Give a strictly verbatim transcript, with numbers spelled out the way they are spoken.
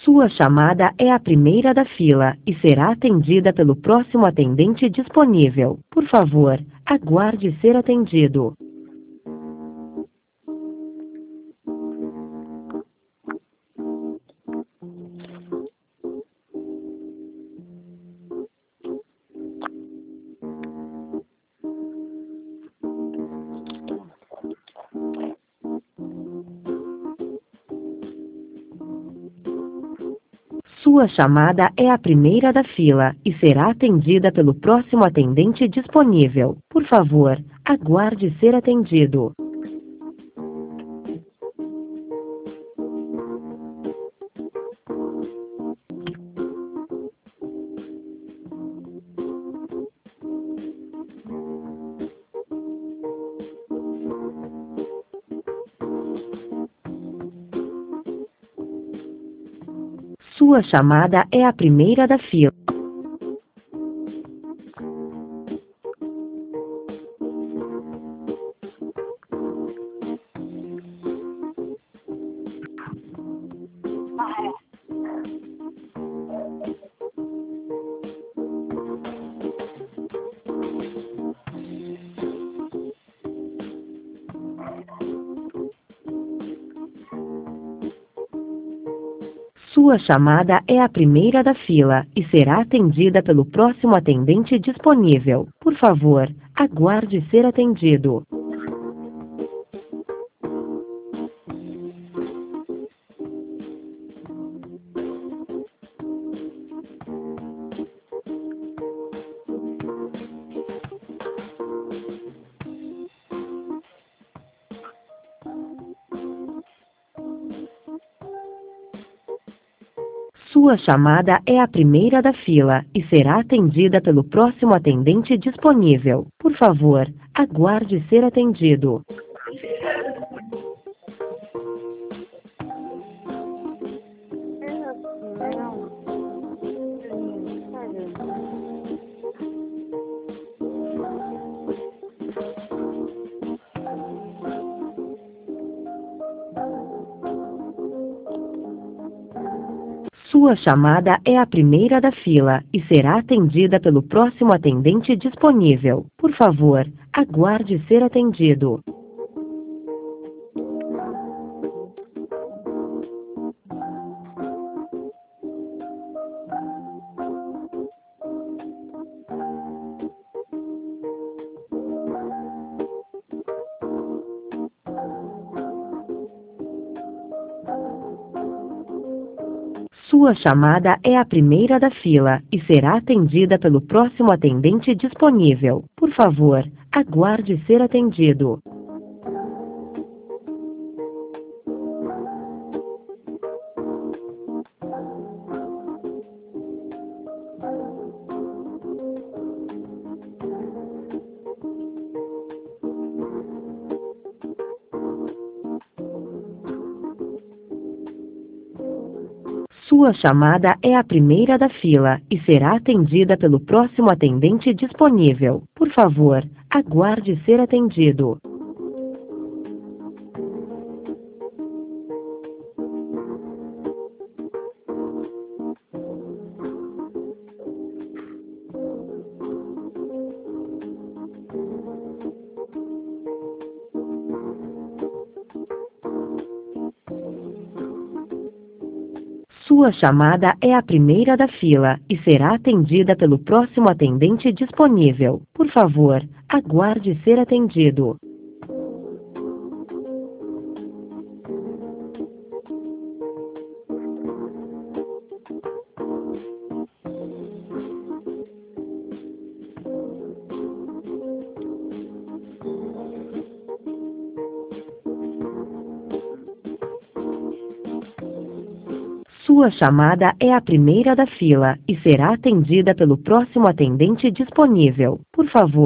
Sua chamada é a primeira da fila e será atendida pelo próximo atendente disponível. Por favor, aguarde ser atendido. Sua chamada é a primeira da fila e será atendida pelo próximo atendente disponível. Por favor, aguarde ser atendido. Sua chamada é a primeira da fila. Sua chamada é a primeira da fila e será atendida pelo próximo atendente disponível. Por favor, aguarde ser atendido. Sua chamada é a primeira da fila e será atendida pelo próximo atendente disponível. Por favor, aguarde ser atendido. Sua chamada é a primeira da fila e será atendida pelo próximo atendente disponível. Por favor, aguarde ser atendido. Sua chamada é a primeira da fila e será atendida pelo próximo atendente disponível. Por favor, aguarde ser atendido. Sua chamada é a primeira da fila e será atendida pelo próximo atendente disponível. Por favor, aguarde ser atendido. Sua chamada é a primeira da fila e será atendida pelo próximo atendente disponível. Por favor, aguarde ser atendido. Sua chamada é a primeira da fila e será atendida pelo próximo atendente disponível. Por favor,